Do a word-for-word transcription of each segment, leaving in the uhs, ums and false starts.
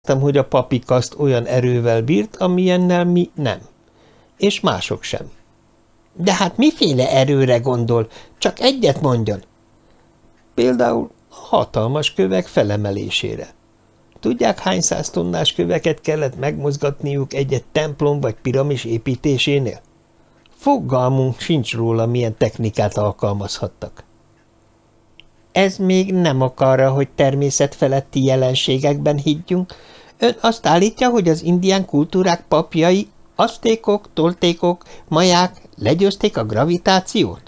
hogy a papi kaszt olyan erővel bírt, amilyennel mi nem. És mások sem. De hát miféle erőre gondol? Csak egyet mondjon. Például a hatalmas kövek felemelésére. Tudják, hány száz tonnás köveket kellett megmozgatniuk egy-egy templom vagy piramis építésénél? Fogalmunk sincs róla, milyen technikát alkalmazhattak. Ez még nem ok arra, hogy természetfeletti jelenségekben higgyünk. Ön azt állítja, hogy az indián kultúrák papjai, aztékok, toltékok, maják legyőzték a gravitációt?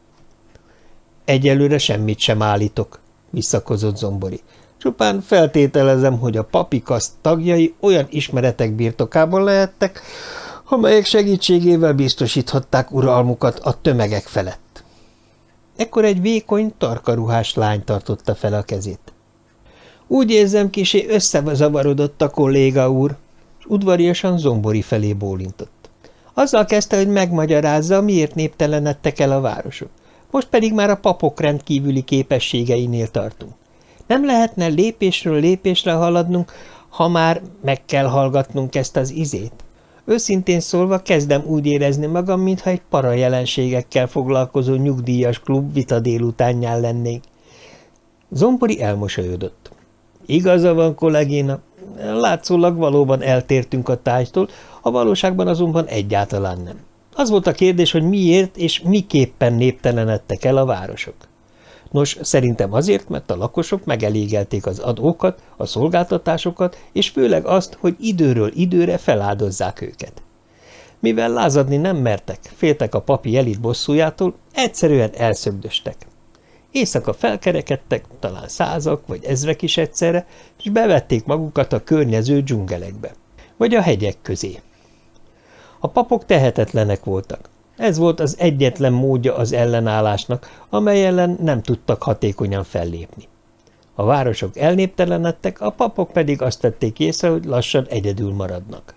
Egyelőre semmit sem állítok, visszakozott Zombori. Csupán feltételezem, hogy a papi kaszt tagjai olyan ismeretek birtokában lehettek, amelyek segítségével biztosíthatták uralmukat a tömegek felett. Ekkor egy vékony, tarkaruhás lány tartotta fel a kezét. Úgy érzem, kissé összezavarodott a kolléga úr, és udvariasan Zombori felé bólintott. Azzal kezdte, hogy megmagyarázza, miért néptelenedtek el a városok. Most pedig már a papok rendkívüli képességeinél tartunk. Nem lehetne lépésről lépésre haladnunk, ha már meg kell hallgatnunk ezt az izét? Őszintén szólva kezdem úgy érezni magam, mintha egy parajelenségekkel foglalkozó nyugdíjas klub vita délutánján lennénk. Zombori elmosolyodott. Igaza van, kollégina, látszólag valóban eltértünk a tárgytól, a valóságban azonban egyáltalán nem. Az volt a kérdés, hogy miért és miképpen néptelenedtek el a városok. Nos, szerintem azért, mert a lakosok megelégelték az adókat, a szolgáltatásokat, és főleg azt, hogy időről időre feláldozzák őket. Mivel lázadni nem mertek, féltek a papi elit bosszújától, egyszerűen elszögdöstek. Éjszaka felkerekedtek, talán százak vagy ezrek is egyszerre, és bevették magukat a környező dzsungelekbe, vagy a hegyek közé. A papok tehetetlenek voltak. Ez volt az egyetlen módja az ellenállásnak, amely ellen nem tudtak hatékonyan fellépni. A városok elnéptelenedtek, a papok pedig azt vették észre, hogy lassan egyedül maradnak.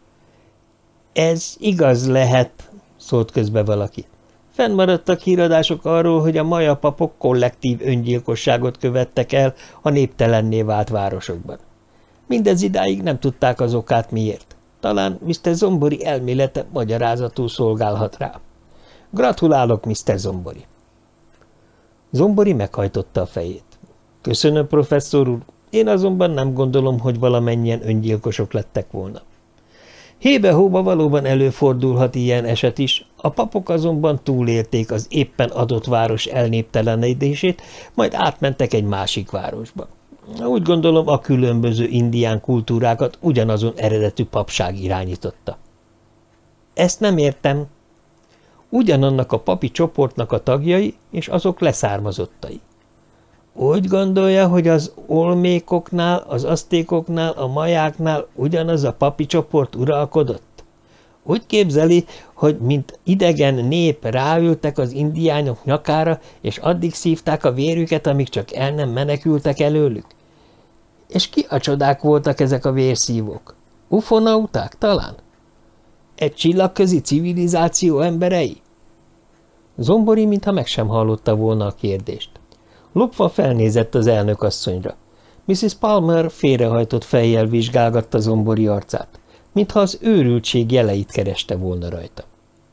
Ez igaz lehet, szólt közbe valaki. Fennmaradtak híradások arról, hogy a maja papok kollektív öngyilkosságot követtek el a néptelenné vált városokban. Mindez idáig nem tudták az okát miért. Talán miszter Zombori elmélete magyarázatul szolgálhat rá. Gratulálok, miszter Zombori. Zombori meghajtotta a fejét. Köszönöm, professzor úr, én azonban nem gondolom, hogy valamennyien öngyilkosok lettek volna. Hébe-hóba valóban előfordulhat ilyen eset is, a papok azonban túlélték az éppen adott város elnéptelenedését, majd átmentek egy másik városba. Úgy gondolom, a különböző indián kultúrákat ugyanazon eredetű papság irányította. Ezt nem értem. Ugyanannak a papi csoportnak a tagjai, és azok leszármazottai. Úgy gondolja, hogy az olmékoknál, az aztékoknál, a majáknál ugyanaz a papi csoport uralkodott? Úgy képzeli, hogy mint idegen nép ráültek az indiánok nyakára, és addig szívták a vérüket, amíg csak el nem menekültek előlük? És ki a csodák voltak ezek a vérszívók? Ufonauták talán? Egy csillagközi civilizáció emberei? Zombori mintha meg sem hallotta volna a kérdést. Lopva felnézett az elnökasszonyra. missziz Palmer félrehajtott fejjel vizsgálgatta Zombori arcát, mintha az őrültség jeleit kereste volna rajta.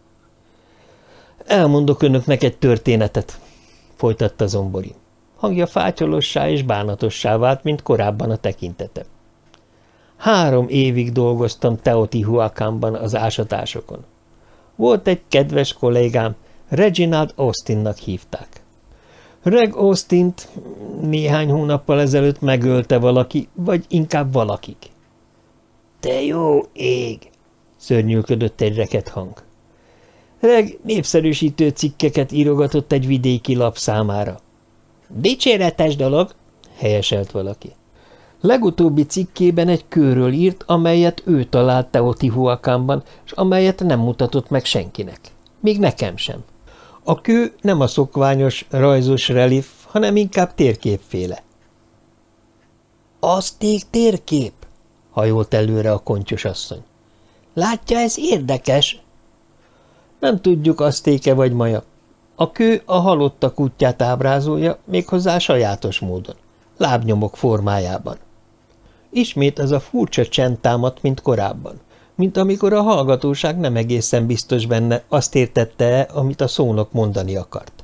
Elmondok önöknek egy történetet, folytatta Zombori. Hangja fátyolossá és bánatossá vált, mint korábban a tekintete. Három évig dolgoztam Teotihuacanban az ásatásokon. Volt egy kedves kollégám, Reginald Austinnak hívták. Reg Austint néhány hónappal ezelőtt megölte valaki, vagy inkább valakik. Te jó ég! Szörnyűködött egy reket hang. Reg népszerűsítő cikkeket írogatott egy vidéki lap számára. Dicséretes dolog, helyeselt valaki. Legutóbbi cikkében egy kőről írt, amelyet ő talált Teotihuacanban, és amelyet nem mutatott meg senkinek. Még nekem sem. A kő nem a szokványos, rajzos relif, hanem inkább térképféle. Azték térkép? Hajolt előre a kontyos asszony. Látja, ez érdekes. Nem tudjuk, aztéke vagy maja. A kő a halottak útját ábrázolja, méghozzá sajátos módon, lábnyomok formájában. Ismét az a furcsa csend támadt, mint korábban, mint amikor a hallgatóság nem egészen biztos benne, azt értette-e, amit a szónok mondani akart.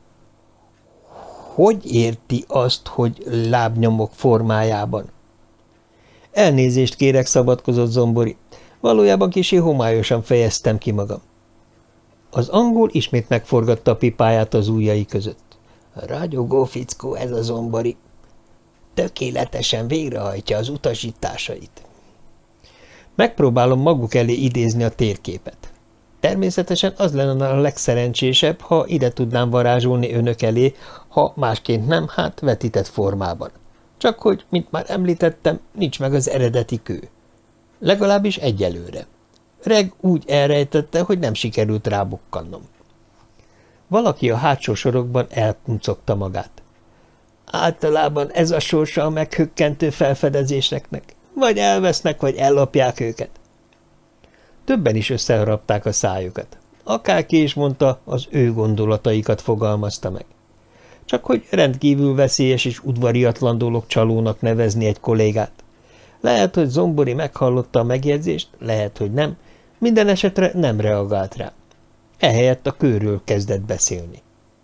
Hogy érti azt, hogy lábnyomok formájában? Elnézést kérek, szabadkozott Zombori. Valójában kissé homályosan fejeztem ki magam. Az angol ismét megforgatta a pipáját az ujjai között. Ragyogó fickó ez a Zombori. Tökéletesen végrehajtja az utasításait. Megpróbálom maguk elé idézni a térképet. Természetesen az lenne a legszerencsésebb, ha ide tudnám varázsolni önök elé, ha másként nem, hát vetített formában. Csak hogy, mint már említettem, nincs meg az eredeti kő. Legalábbis egyelőre. Reg úgy elrejtette, hogy nem sikerült rábukkannom. Valaki a hátsó sorokban elkuncogta magát. Általában ez a sorsa a meghökkentő felfedezéseknek. Vagy elvesznek, vagy ellopják őket. Többen is összeharapták a szájukat. Akárki is mondta, az ő gondolataikat fogalmazta meg. Csak hogy rendkívül veszélyes és udvariatlan dolog csalónak nevezni egy kollégát. Lehet, hogy Zombori meghallotta a megjegyzést, lehet, hogy nem, minden esetre nem reagált rá. Ehelyett a kőről kezdett beszélni.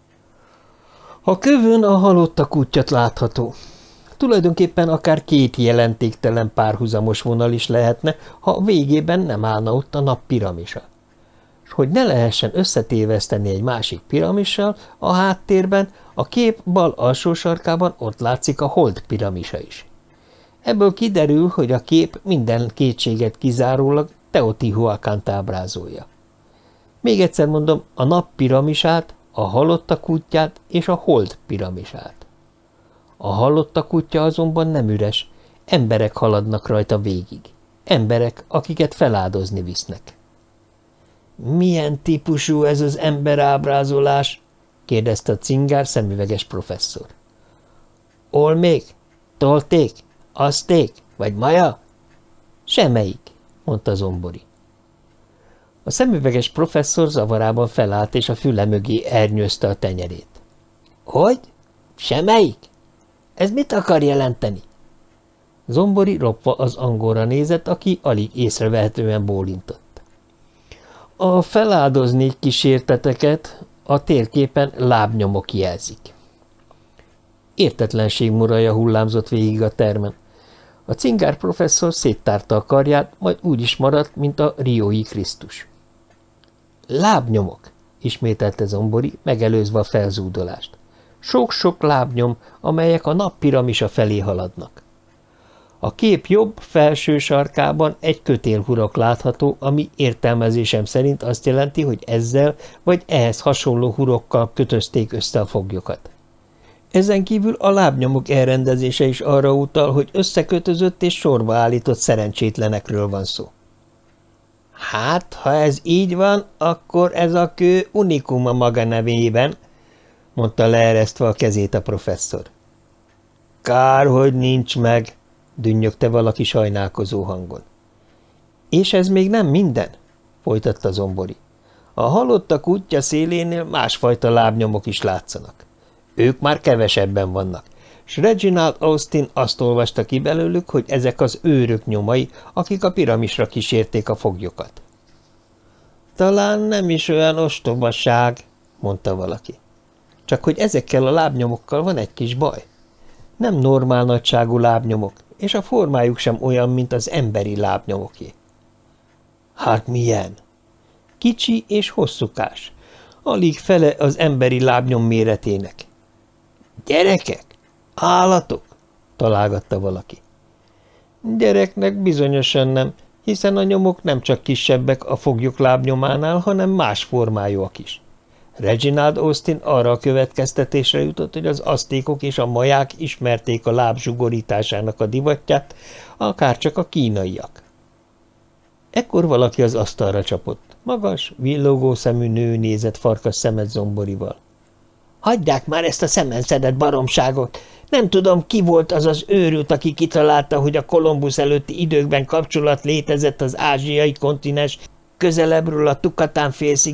A kövön a halottak kutyat látható. Tulajdonképpen akár két jelentéktelen párhuzamos vonal is lehetne, ha végében nem állna ott a nap piramisa. S hogy ne lehessen összetéveszteni egy másik piramissal, a háttérben, a kép bal alsó sarkában ott látszik a hold piramisa is. Ebből kiderül, hogy a kép minden kétséget kizárólag Teotihuacant ábrázolja. Még egyszer mondom, a nap piramisát, a halottak kutyát és a hold piramisát. A halottak kutya azonban nem üres, emberek haladnak rajta végig. Emberek, akiket feláldozni visznek. Milyen típusú ez az emberábrázolás? kérdezte a cingár szemüveges professzor. Olmék? Tolték? Azték? Vagy maja? Semmelyik, mondta Zombori. A szemüveges professzor zavarában felállt, és a füle mögé ernyőzte a tenyerét. Hogy? Semmelyik? Ez mit akar jelenteni? Zombori ropva az angolra nézett, aki alig észrevehetően bólintott. A feláldozni kísérteteket a térképen lábnyomok jelzik. Értetlenség muraja hullámzott végig a termen. A cingár professzor széttárta a karját, majd úgy is maradt, mint a riói Krisztus. Lábnyomok, ismételte Zombori, megelőzve a felzúdolást. Sok-sok lábnyom, amelyek a nap piramisa felé haladnak. A kép jobb felső sarkában egy kötélhurok látható, ami értelmezésem szerint azt jelenti, hogy ezzel vagy ehhez hasonló hurokkal kötözték össze a foglyokat. Ezen kívül a lábnyomok elrendezése is arra utal, hogy összekötözött és sorba állított szerencsétlenekről van szó. Hát, ha ez így van, akkor ez a kő unikum a maga nevében, mondta leeresztve a kezét a professzor. Kár, hogy nincs meg, dünnyögte valaki sajnálkozó hangon. És ez még nem minden, folytatta Zombori. A halottak útja szélénél másfajta lábnyomok is látszanak. Ők már kevesebben vannak, s Reginald Austin azt olvasta ki belőlük, hogy ezek az őrök nyomai, akik a piramisra kísérték a foglyokat. Talán nem is olyan ostobaság, mondta valaki. Csak hogy ezekkel a lábnyomokkal van egy kis baj. Nem normál nagyságú lábnyomok, és a formájuk sem olyan, mint az emberi lábnyomoké. Hát milyen? Kicsi és hosszúkás, alig fele az emberi lábnyom méretének. Gyerekek? Állatok? Találgatta valaki. Gyereknek bizonyosan nem, hiszen a nyomok nem csak kisebbek a foglyok lábnyománál, hanem más formájúak is. Reginald Austin arra a következtetésre jutott, hogy az aztékok és a maják ismerték a láb zsugorításának a divatját, akárcsak a kínaiak. Ekkor valaki az asztalra csapott. Magas, villogó szemű nő nézett farkas szemet Zomborival. Hagyják már ezt a szemenszedett baromságot! Nem tudom, ki volt az az őrült, aki kitalálta, hogy a Kolumbusz előtti időkben kapcsolat létezett az ázsiai kontinens közelebbről a Tukatán félsziget